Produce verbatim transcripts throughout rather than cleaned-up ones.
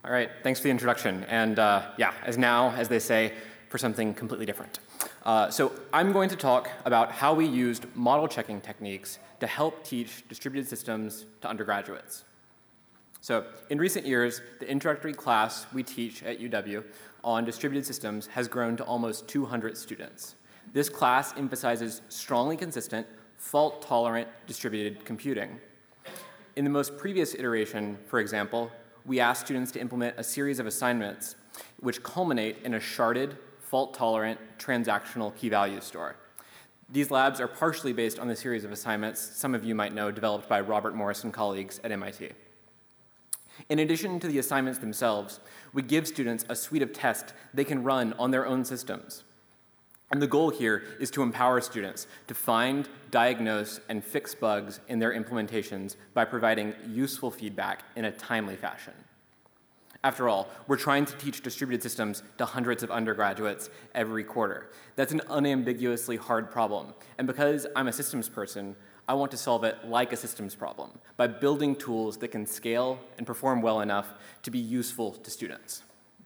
All right, thanks for the introduction. And uh, yeah, as now, as they say, for something completely different. Uh, so I'm going to talk about how we used model checking techniques to help teach distributed systems to undergraduates. So in recent years, the introductory class we teach at U W on distributed systems has grown to almost two hundred students. This class emphasizes strongly consistent, fault-tolerant distributed computing. In the most previous iteration, for example, we asked students to implement a series of assignments which culminate in a sharded, fault-tolerant, transactional key-value store. These labs are partially based on the series of assignments some of you might know developed by Robert Morris and colleagues at M I T. In addition to the assignments themselves, we give students a suite of tests they can run on their own systems. And the goal here is to empower students to find, diagnose, and fix bugs in their implementations by providing useful feedback in a timely fashion. After all, we're trying to teach distributed systems to hundreds of undergraduates every quarter. That's an unambiguously hard problem. And because I'm a systems person, I want to solve it like a systems problem by building tools that can scale and perform well enough to be useful to students.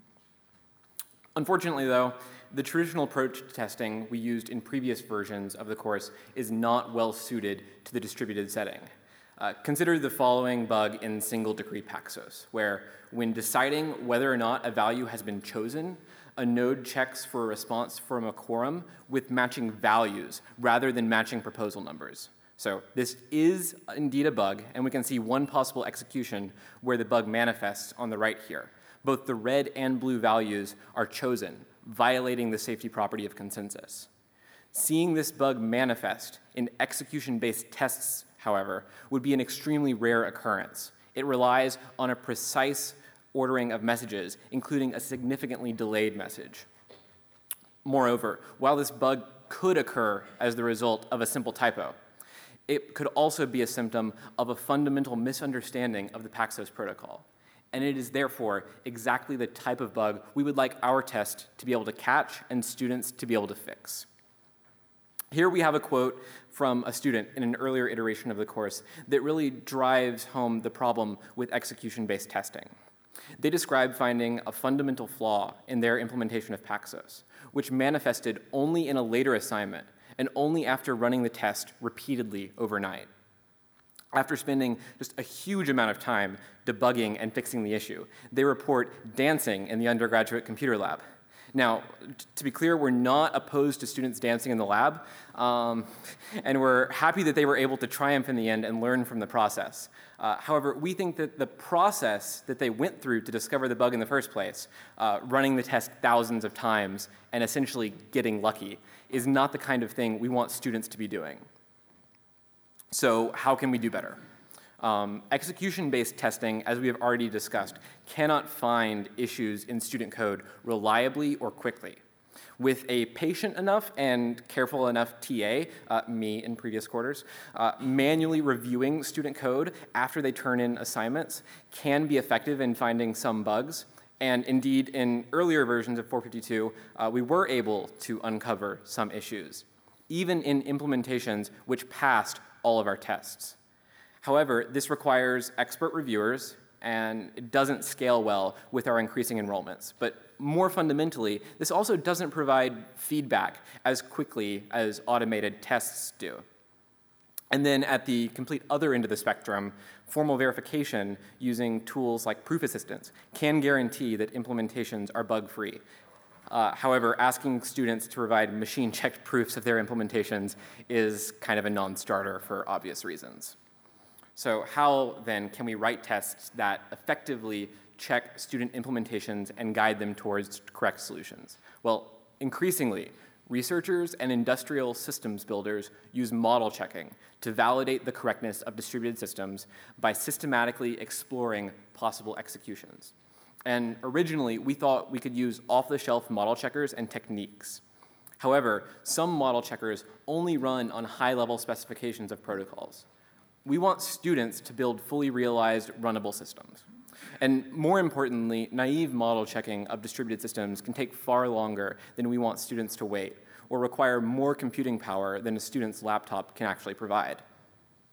Unfortunately, though, the traditional approach to testing we used in previous versions of the course is not well suited to the distributed setting. Uh, consider the following bug in single-degree Paxos, where when deciding whether or not a value has been chosen, a node checks for a response from a quorum with matching values rather than matching proposal numbers. So this is indeed a bug, and we can see one possible execution where the bug manifests on the right here. Both the red and blue values are chosen, violating the safety property of consensus. Seeing this bug manifest in execution-based tests, however, would be an extremely rare occurrence. It relies on a precise ordering of messages, including a significantly delayed message. Moreover, while this bug could occur as the result of a simple typo, it could also be a symptom of a fundamental misunderstanding of the Paxos protocol. And it is therefore exactly the type of bug we would like our test to be able to catch and students to be able to fix. Here we have a quote from a student in an earlier iteration of the course that really drives home the problem with execution-based testing. They describe finding a fundamental flaw in their implementation of Paxos, which manifested only in a later assignment and only after running the test repeatedly overnight. After spending just a huge amount of time debugging and fixing the issue, they report dancing in the undergraduate computer lab. Now, to be clear, we're not opposed to students dancing in the lab, um, and we're happy that they were able to triumph in the end and learn from the process. Uh, however, we think that the process that they went through to discover the bug in the first place, uh, running the test thousands of times and essentially getting lucky, is not the kind of thing we want students to be doing. So how can we do better? Um, execution-based testing, as we have already discussed, cannot find issues in student code reliably or quickly. With a patient enough and careful enough T A, uh, me in previous quarters, uh, manually reviewing student code after they turn in assignments can be effective in finding some bugs. And indeed, in earlier versions of four fifty-two, uh, we were able to uncover some issues, even in implementations which passed all of our tests. However, this requires expert reviewers, and it doesn't scale well with our increasing enrollments. But more fundamentally, this also doesn't provide feedback as quickly as automated tests do. And then at the complete other end of the spectrum, formal verification using tools like Proof Assistance can guarantee that implementations are bug-free. Uh, however, asking students to provide machine-checked proofs of their implementations is kind of a non-starter for obvious reasons. So how, then, can we write tests that effectively check student implementations and guide them towards correct solutions? Well, increasingly, researchers and industrial systems builders use model checking to validate the correctness of distributed systems by systematically exploring possible executions. And originally, we thought we could use off-the-shelf model checkers and techniques. However, some model checkers only run on high-level specifications of protocols. We want students to build fully realized runnable systems. And more importantly, naive model checking of distributed systems can take far longer than we want students to wait, or require more computing power than a student's laptop can actually provide.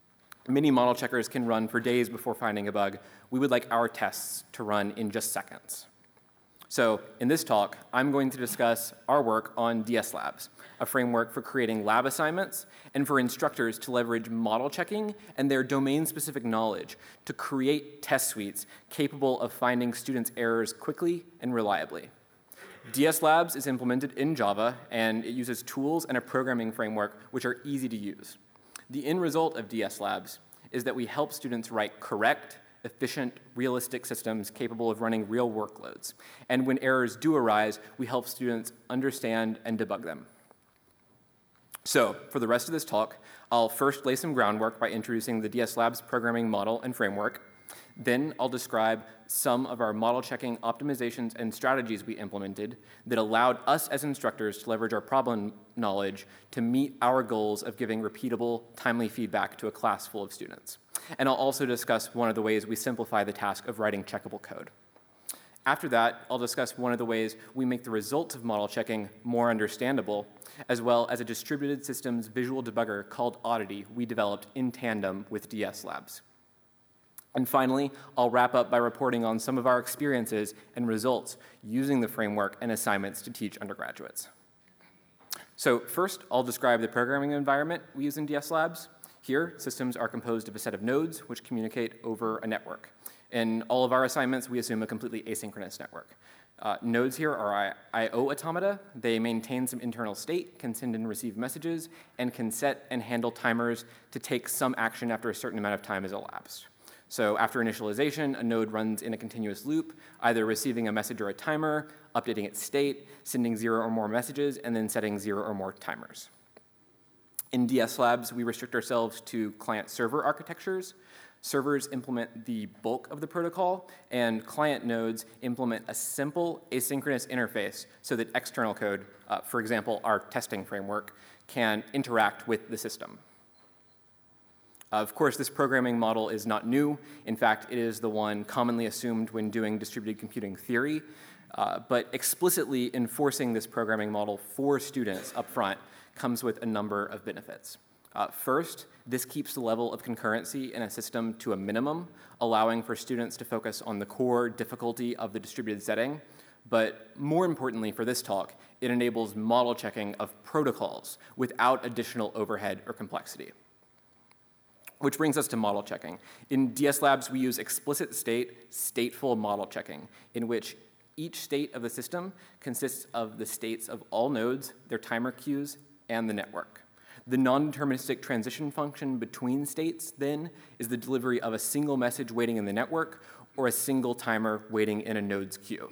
Many model checkers can run for days before finding a bug. We would like our tests to run in just seconds. So in this talk, I'm going to discuss our work on D S Labs, a framework for creating lab assignments and for instructors to leverage model checking and their domain-specific knowledge to create test suites capable of finding students' errors quickly and reliably. D S Labs is implemented in Java, and it uses tools and a programming framework which are easy to use. The end result of D S Labs is that we help students write correct, efficient, realistic systems capable of running real workloads. And when errors do arise, we help students understand and debug them. So for the rest of this talk, I'll first lay some groundwork by introducing the D S Labs programming model and framework. Then I'll describe some of our model checking optimizations and strategies we implemented that allowed us as instructors to leverage our problem knowledge to meet our goals of giving repeatable, timely feedback to a class full of students. And I'll also discuss one of the ways we simplify the task of writing checkable code. After that, I'll discuss one of the ways we make the results of model checking more understandable, as well as a distributed systems visual debugger called Oddity we developed in tandem with D S Labs. And finally, I'll wrap up by reporting on some of our experiences and results using the framework and assignments to teach undergraduates. So first, I'll describe the programming environment we use in D S Labs. Here, systems are composed of a set of nodes which communicate over a network. In all of our assignments, we assume a completely asynchronous network. Uh, nodes here are I O automata. They maintain some internal state, can send and receive messages, and can set and handle timers to take some action after a certain amount of time has elapsed. So after initialization, a node runs in a continuous loop, either receiving a message or a timer, updating its state, sending zero or more messages, and then setting zero or more timers. In D S Labs, we restrict ourselves to client-server architectures. Servers implement the bulk of the protocol, and client nodes implement a simple asynchronous interface so that external code, uh, for example, our testing framework, can interact with the system. Of course, this programming model is not new. In fact, it is the one commonly assumed when doing distributed computing theory. Uh, but explicitly enforcing this programming model for students up front comes with a number of benefits. Uh, first, this keeps the level of concurrency in a system to a minimum, allowing for students to focus on the core difficulty of the distributed setting. But more importantly for this talk, it enables model checking of protocols without additional overhead or complexity. Which brings us to model checking. In D S Labs, we use explicit state, stateful model checking, in which each state of the system consists of the states of all nodes, their timer queues, and the network. The non-deterministic transition function between states, then, is the delivery of a single message waiting in the network or a single timer waiting in a node's queue.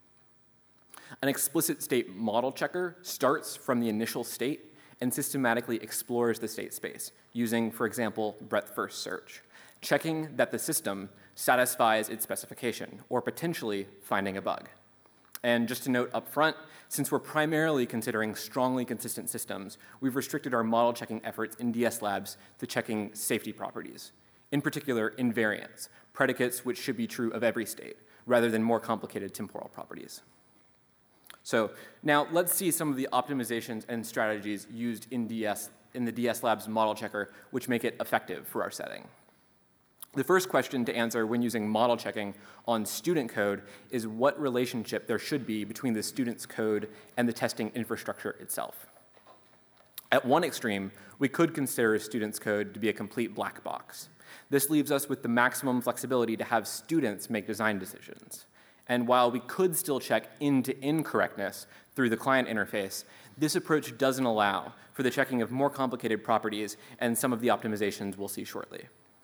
An explicit state model checker starts from the initial state and systematically explores the state space using, for example, breadth-first search, checking that the system satisfies its specification or potentially finding a bug. And just to note up front, since we're primarily considering strongly consistent systems, we've restricted our model checking efforts in D S Labs to checking safety properties, in particular invariants, predicates which should be true of every state, rather than more complicated temporal properties. So now let's see some of the optimizations and strategies used in, D S, in the D S Labs model checker which make it effective for our setting. The first question to answer when using model checking on student code is what relationship there should be between the student's code and the testing infrastructure itself. At one extreme, we could consider a student's code to be a complete black box. This leaves us with the maximum flexibility to have students make design decisions. And while we could still check end-to-end correctness through the client interface, this approach doesn't allow for the checking of more complicated properties and some of the optimizations we'll see shortly.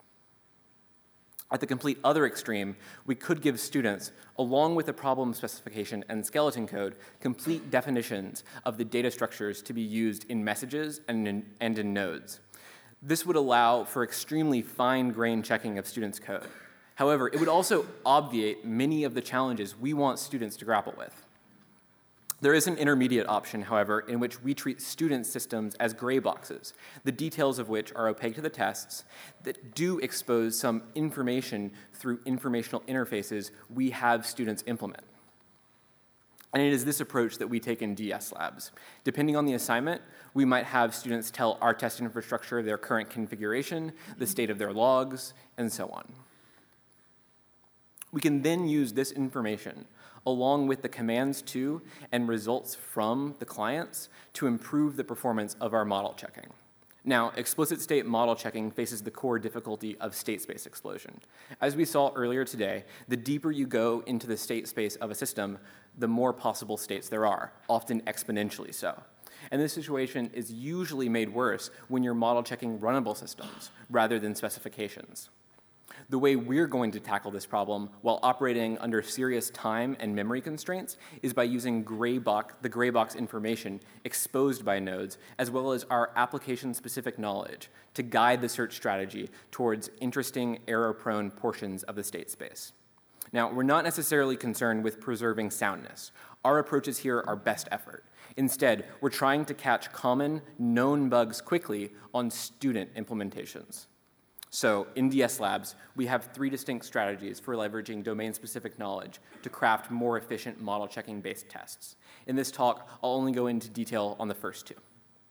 At the complete other extreme, we could give students, along with the problem specification and skeleton code, complete definitions of the data structures to be used in messages and in, and in nodes. This would allow for extremely fine-grained checking of students' code. However, it would also obviate many of the challenges we want students to grapple with. There is an intermediate option, however, in which we treat student systems as gray boxes, the details of which are opaque to the tests, that do expose some information through informational interfaces we have students implement. And it is this approach that we take in D S Labs. Depending on the assignment, we might have students tell our test infrastructure their current configuration, the state of their logs, and so on. We can then use this information along with the commands to and results from the clients to improve the performance of our model checking. Now, explicit state model checking faces the core difficulty of state space explosion. As we saw earlier today, the deeper you go into the state space of a system, the more possible states there are, often exponentially so. And this situation is usually made worse when you're model checking runnable systems rather than specifications. The way we're going to tackle this problem while operating under serious time and memory constraints is by using gray box, the gray box information exposed by nodes, as well as our application-specific knowledge to guide the search strategy towards interesting error-prone portions of the state space. Now, we're not necessarily concerned with preserving soundness. Our approaches here are best effort. Instead, we're trying to catch common, known bugs quickly on student implementations. So in D S Labs, we have three distinct strategies for leveraging domain-specific knowledge to craft more efficient model checking-based tests. In this talk, I'll only go into detail on the first two.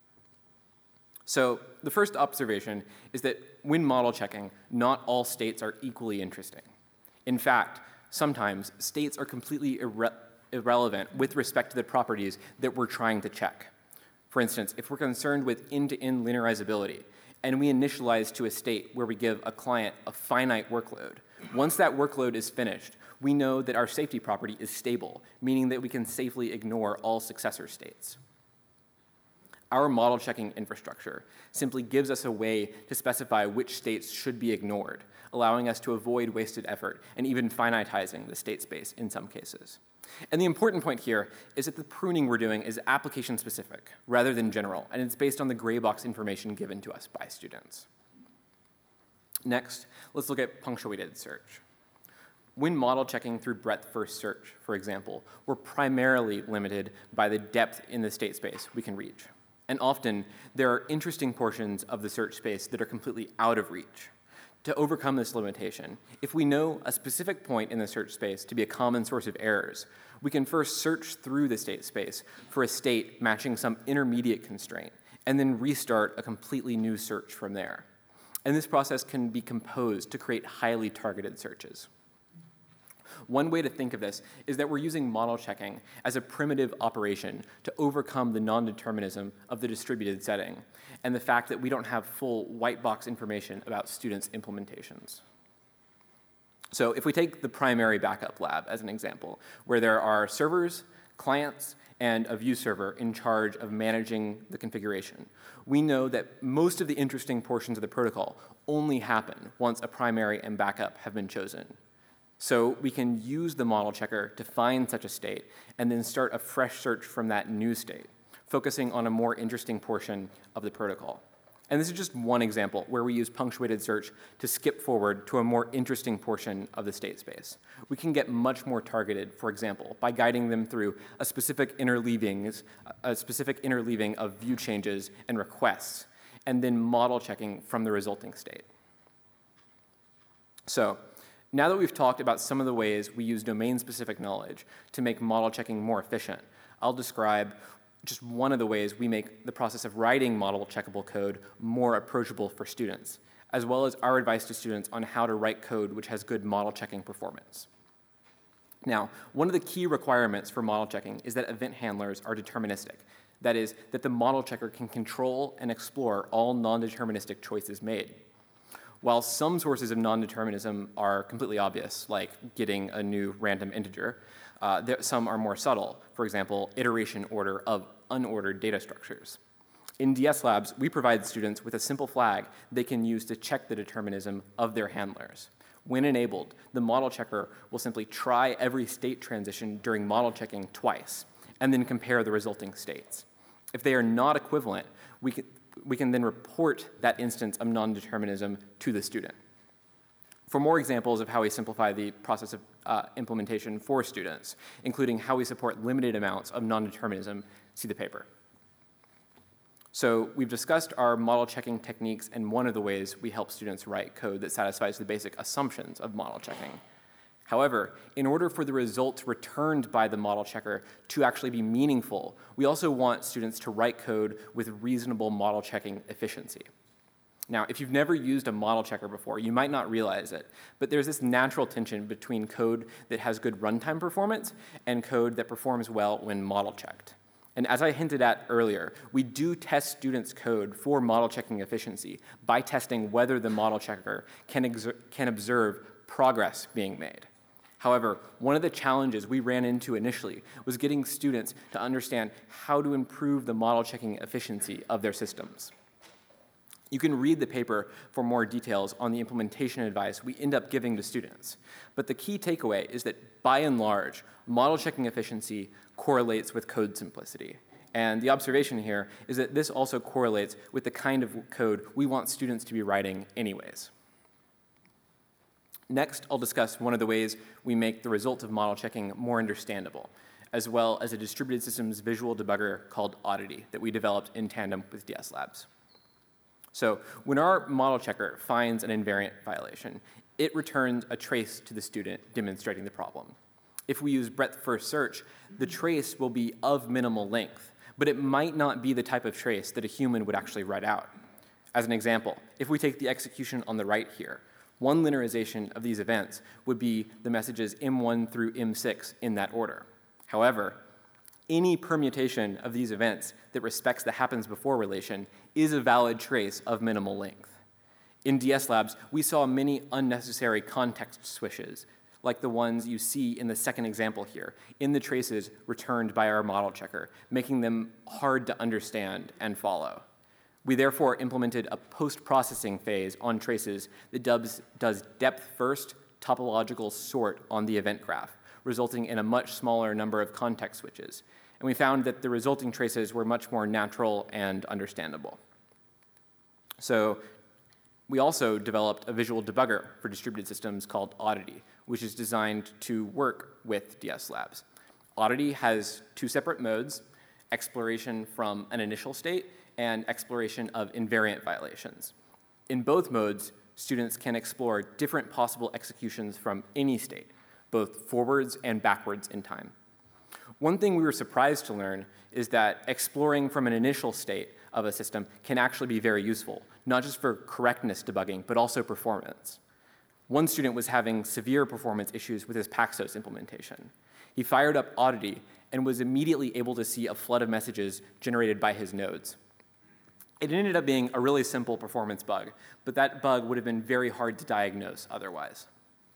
So the first observation is that when model checking, not all states are equally interesting. In fact, sometimes states are completely irre irrelevant with respect to the properties that we're trying to check. For instance, if we're concerned with end-to-end linearizability, and we initialize to a state where we give a client a finite workload. Once that workload is finished, we know that our safety property is stable, meaning that we can safely ignore all successor states. Our model checking infrastructure simply gives us a way to specify which states should be ignored, allowing us to avoid wasted effort and even finitizing the state space in some cases. And the important point here is that the pruning we're doing is application-specific rather than general, and it's based on the gray box information given to us by students. Next, let's look at punctuated search. When model checking through breadth-first search, for example, we're primarily limited by the depth in the state space we can reach. And often, there are interesting portions of the search space that are completely out of reach. To overcome this limitation, if we know a specific point in the search space to be a common source of errors, we can first search through the state space for a state matching some intermediate constraint, and then restart a completely new search from there. And this process can be composed to create highly targeted searches. One way to think of this is that we're using model checking as a primitive operation to overcome the non-determinism of the distributed setting and the fact that we don't have full white box information about students' implementations. So if we take the primary backup lab as an example, where there are servers, clients, and a view server in charge of managing the configuration, we know that most of the interesting portions of the protocol only happen once a primary and backup have been chosen. So we can use the model checker to find such a state and then start a fresh search from that new state, focusing on a more interesting portion of the protocol. And this is just one example where we use punctuated search to skip forward to a more interesting portion of the state space. We can get much more targeted, for example, by guiding them through a specific interleavings, a specific interleaving of view changes and requests, and then model checking from the resulting state. So, now that we've talked about some of the ways we use domain-specific knowledge to make model checking more efficient, I'll describe just one of the ways we make the process of writing model checkable code more approachable for students, as well as our advice to students on how to write code which has good model checking performance. Now, one of the key requirements for model checking is that event handlers are deterministic. That is, that the model checker can control and explore all non-deterministic choices made. While some sources of non-determinism are completely obvious, like getting a new random integer, uh, there, some are more subtle, for example, iteration order of unordered data structures. In D S Labs, we provide students with a simple flag they can use to check the determinism of their handlers. When enabled, the model checker will simply try every state transition during model checking twice, and then compare the resulting states. If they are not equivalent, we can, we can then report that instance of non-determinism to the student. For more examples of how we simplify the process of uh, implementation for students, including how we support limited amounts of non-determinism, see the paper. So we've discussed our model checking techniques and one of the ways we help students write code that satisfies the basic assumptions of model checking. However, in order for the results returned by the model checker to actually be meaningful, we also want students to write code with reasonable model checking efficiency. Now, if you've never used a model checker before, you might not realize it, but there's this natural tension between code that has good runtime performance and code that performs well when model checked. And as I hinted at earlier, we do test students' code for model checking efficiency by testing whether the model checker can, exer- can observe progress being made. However, one of the challenges we ran into initially was getting students to understand how to improve the model checking efficiency of their systems. You can read the paper for more details on the implementation advice we end up giving to students. But the key takeaway is that, by and large, model checking efficiency correlates with code simplicity. And the observation here is that this also correlates with the kind of code we want students to be writing anyways. Next, I'll discuss one of the ways we make the results of model checking more understandable, as well as a distributed systems visual debugger called Oddity that we developed in tandem with D S Labs. So when our model checker finds an invariant violation, it returns a trace to the student demonstrating the problem. If we use breadth-first search, the trace will be of minimal length, but it might not be the type of trace that a human would actually write out. As an example, if we take the execution on the right here, one linearization of these events would be the messages M one through M six in that order. However, any permutation of these events that respects the happens before relation is a valid trace of minimal length. In D S Labs, we saw many unnecessary context switches, like the ones you see in the second example here, in the traces returned by our model checker, making them hard to understand and follow. We therefore implemented a post-processing phase on traces that does, does depth-first topological sort on the event graph, resulting in a much smaller number of context switches. And we found that the resulting traces were much more natural and understandable. So we also developed a visual debugger for distributed systems called Oddity, which is designed to work with D S Labs. Oddity has two separate modes, exploration from an initial state and exploration of invariant violations. In both modes, students can explore different possible executions from any state, both forwards and backwards in time. One thing we were surprised to learn is that exploring from an initial state of a system can actually be very useful, not just for correctness debugging, but also performance. One student was having severe performance issues with his Paxos implementation. He fired up Oddity and was immediately able to see a flood of messages generated by his nodes. It ended up being a really simple performance bug, but that bug would have been very hard to diagnose otherwise.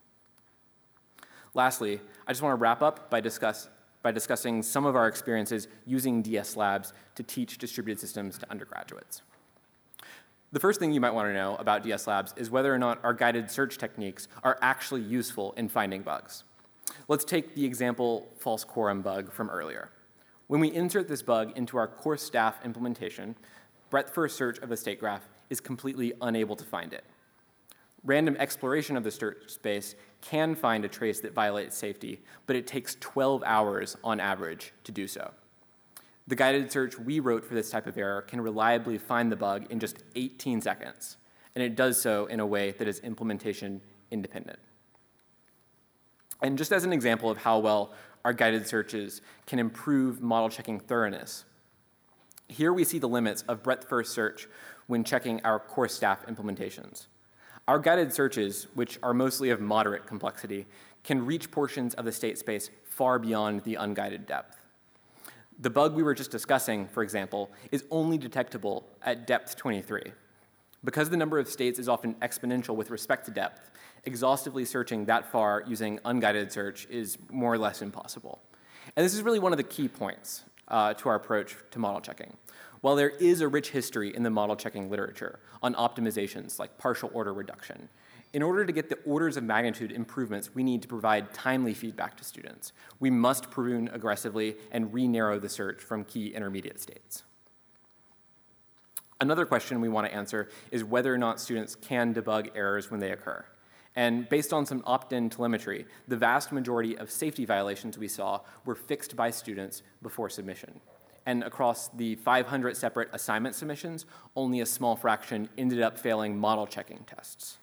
Lastly, I just want to wrap up by, discuss, by discussing some of our experiences using D S Labs to teach distributed systems to undergraduates. The first thing you might want to know about D S Labs is whether or not our guided search techniques are actually useful in finding bugs. Let's take the example false quorum bug from earlier. When we insert this bug into our course staff implementation, breadth-first search of the state graph is completely unable to find it. Random exploration of the search space can find a trace that violates safety, but it takes twelve hours on average to do so. The guided search we wrote for this type of error can reliably find the bug in just eighteen seconds, and it does so in a way that is implementation independent. And just as an example of how well our guided searches can improve model checking thoroughness, here we see the limits of breadth-first search when checking our course staff implementations. Our guided searches, which are mostly of moderate complexity, can reach portions of the state space far beyond the unguided depth. The bug we were just discussing, for example, is only detectable at depth twenty-three. Because the number of states is often exponential with respect to depth, exhaustively searching that far using unguided search is more or less impossible. And this is really one of the key points uh, to our approach to model checking. While there is a rich history in the model checking literature on optimizations like partial order reduction, in order to get the orders of magnitude improvements, we need to provide timely feedback to students. We must prune aggressively and re-narrow the search from key intermediate states. Another question we want to answer is whether or not students can debug errors when they occur. And based on some opt-in telemetry, the vast majority of safety violations we saw were fixed by students before submission. And across the five hundred separate assignment submissions, only a small fraction ended up failing model checking tests.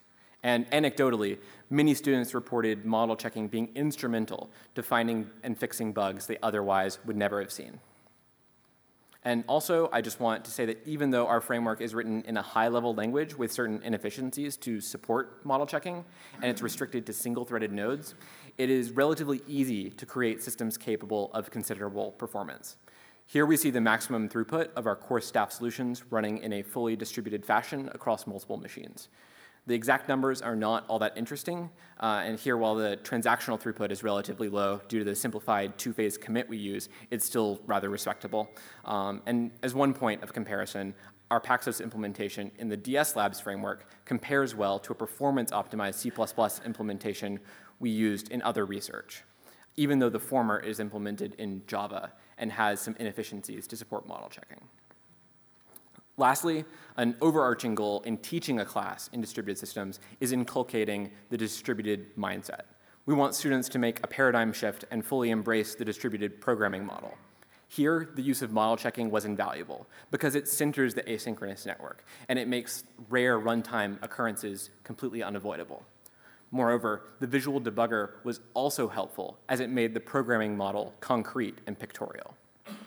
And anecdotally, many students reported model checking being instrumental to finding and fixing bugs they otherwise would never have seen. And also, I just want to say that even though our framework is written in a high-level language with certain inefficiencies to support model checking, and it's restricted to single-threaded nodes, it is relatively easy to create systems capable of considerable performance. Here we see the maximum throughput of our course staff solutions running in a fully distributed fashion across multiple machines. The exact numbers are not all that interesting, uh, and here, while the transactional throughput is relatively low due to the simplified two-phase commit we use, it's still rather respectable. Um, and as one point of comparison, our Paxos implementation in the D S Labs framework compares well to a performance-optimized C plus plus implementation we used in other research, even though the former is implemented in Java and has some inefficiencies to support model checking. Lastly, an overarching goal in teaching a class in distributed systems is inculcating the distributed mindset. We want students to make a paradigm shift and fully embrace the distributed programming model. Here, the use of model checking was invaluable because it centers the asynchronous network and it makes rare runtime occurrences completely unavoidable. Moreover, the visual debugger was also helpful as it made the programming model concrete and pictorial.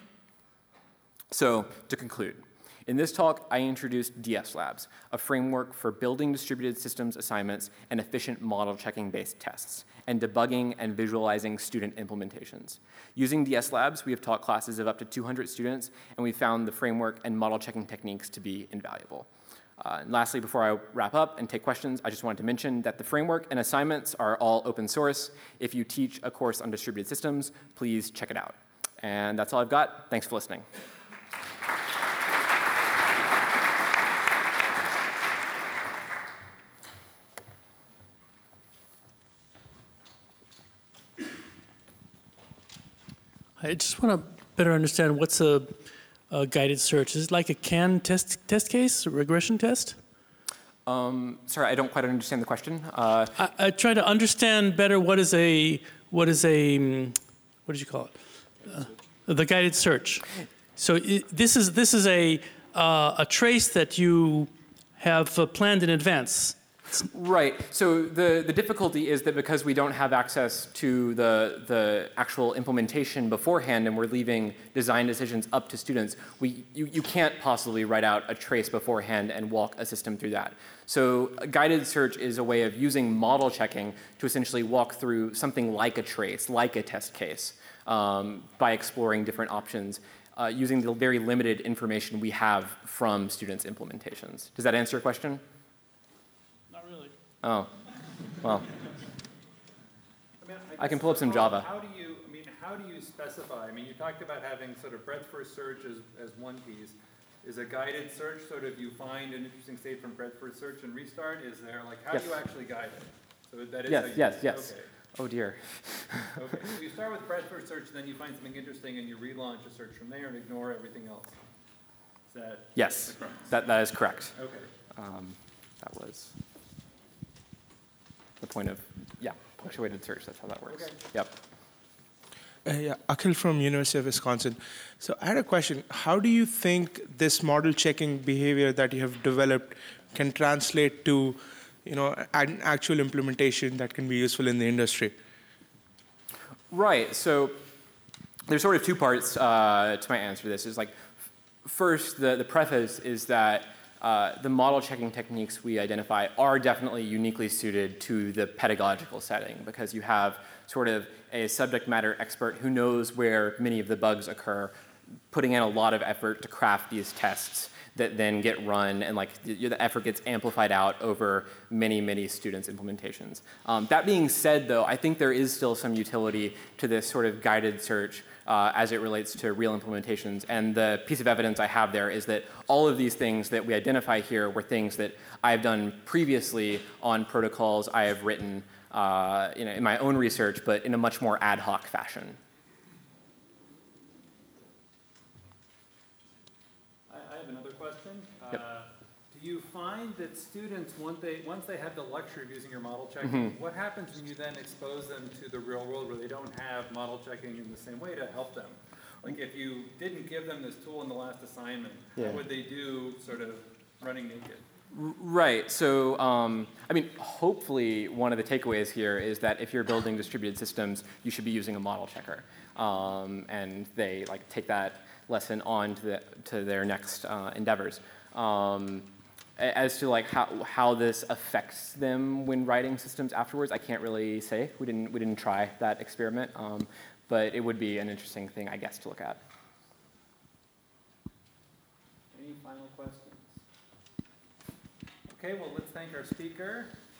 So, to conclude, in this talk, I introduced D S Labs, a framework for building distributed systems assignments and efficient model checking-based tests, and debugging and visualizing student implementations. Using D S Labs, we have taught classes of up to two hundred students, and we found the framework and model checking techniques to be invaluable. Uh, and lastly, before I wrap up and take questions, I just wanted to mention that the framework and assignments are all open source. If you teach a course on distributed systems, please check it out. And that's all I've got. Thanks for listening. I just want to better understand what's a, a guided search. Is it like a CAN test test case, a regression test? Um, sorry, I don't quite understand the question. Uh, I, I try to understand better what is a what is a um, what did you call it? Uh, the guided search. So it, this is this is a uh, a trace that you have uh, planned in advance. Right. So the, the difficulty is that because we don't have access to the, the actual implementation beforehand and we're leaving design decisions up to students, we, you, you can't possibly write out a trace beforehand and walk a system through that. So a guided search is a way of using model checking to essentially walk through something like a trace, like a test case, um, by exploring different options, uh, using the very limited information we have from students' implementations. Does that answer your question? Oh, well, I, mean, I, I can pull up some Java. How do you, I mean, how do you specify? I mean, you talked about having sort of breadth first search as, as one piece. Is a guided search sort of you find an interesting state from breadth first search and restart? Is there, like, how yes. do you actually guide it? So that is yes, how you yes, use yes. Okay. Oh dear. Okay, so you start with breadth first search, then you find something interesting and you relaunch a search from there and ignore everything else. Is that Yes, that, that is correct. Okay. Um, that was the point of, yeah, punctuated search. That's how that works. Okay. Yep. Uh, yeah, Akhil from University of Wisconsin. So I had a question. How do you think this model checking behavior that you have developed can translate to, you know, an actual implementation that can be useful in the industry? Right. So there's sort of two parts uh, to my answer to this. Is like, first, the, the preface is that Uh, the model checking techniques we identify are definitely uniquely suited to the pedagogical setting because you have sort of a subject matter expert who knows where many of the bugs occur, putting in a lot of effort to craft these tests that then get run and like the, the effort gets amplified out over many, many students' implementations. Um, that being said, though, I think there is still some utility to this sort of guided search Uh, as it relates to real implementations. And the piece of evidence I have there is that all of these things that we identify here were things that I've done previously on protocols I have written uh, you know, in my own research, but in a much more ad hoc fashion. I, I have another question. Yep. Uh, do you find that students, once they, once they have the luxury of using your model checking, mm-hmm. what happens when you then expose them to the real world where they don't have model checking in the same way to help them? Like if you didn't give them this tool in the last assignment, yeah. How would they do sort of running naked? Right. So, um, I mean, hopefully, one of the takeaways here is that if you're building distributed systems, you should be using a model checker, um, and they like take that lesson on to, the, to their next uh, endeavors. Um, as to like how how this affects them when writing systems afterwards, I can't really say. We didn't we didn't try that experiment, um, but it would be an interesting thing, I guess, to look at. Any final questions? Okay, well, let's thank our speaker.